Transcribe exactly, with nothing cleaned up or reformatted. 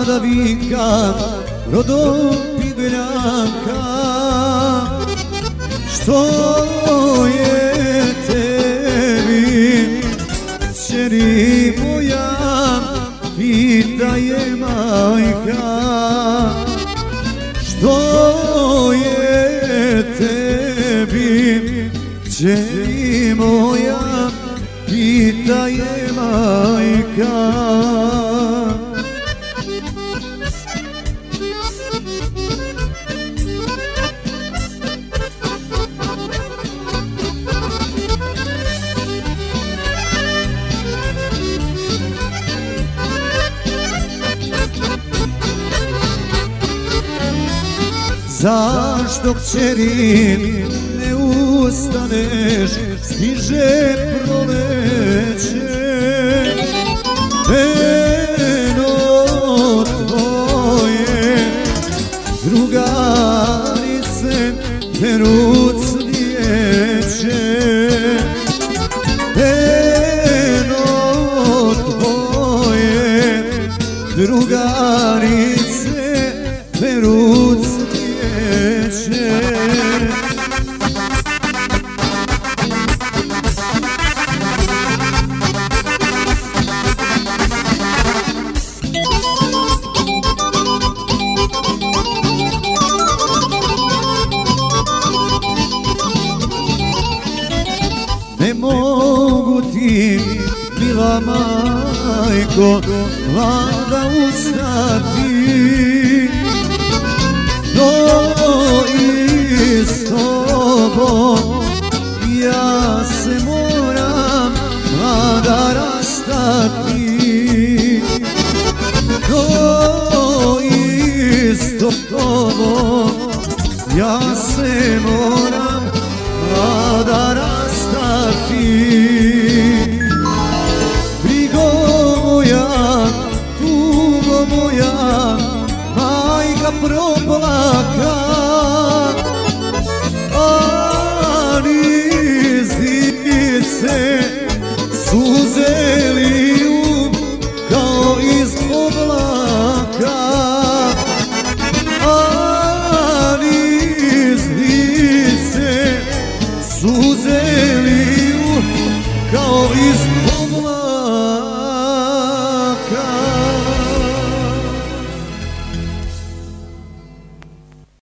mlada vika, rodom Bibeljanka. Što je tebi, kćeri moja, pita je majka. Što je tebi, kćeri moja, pita je majka. Zašto, kćeri, ne ustaneš, stiže proleće. Peno tvoje drugarice peru cvijeće. Peno tvoje drugarice peru cvijeće. Ne mogu ti, mila majko, mlada ustati, no i s tobom ja se moram, mlada, rastati. No i s tobom ja se moram, mlada, rastati. Brigo moja, tugo moja, majka proplaka, a niz dice suze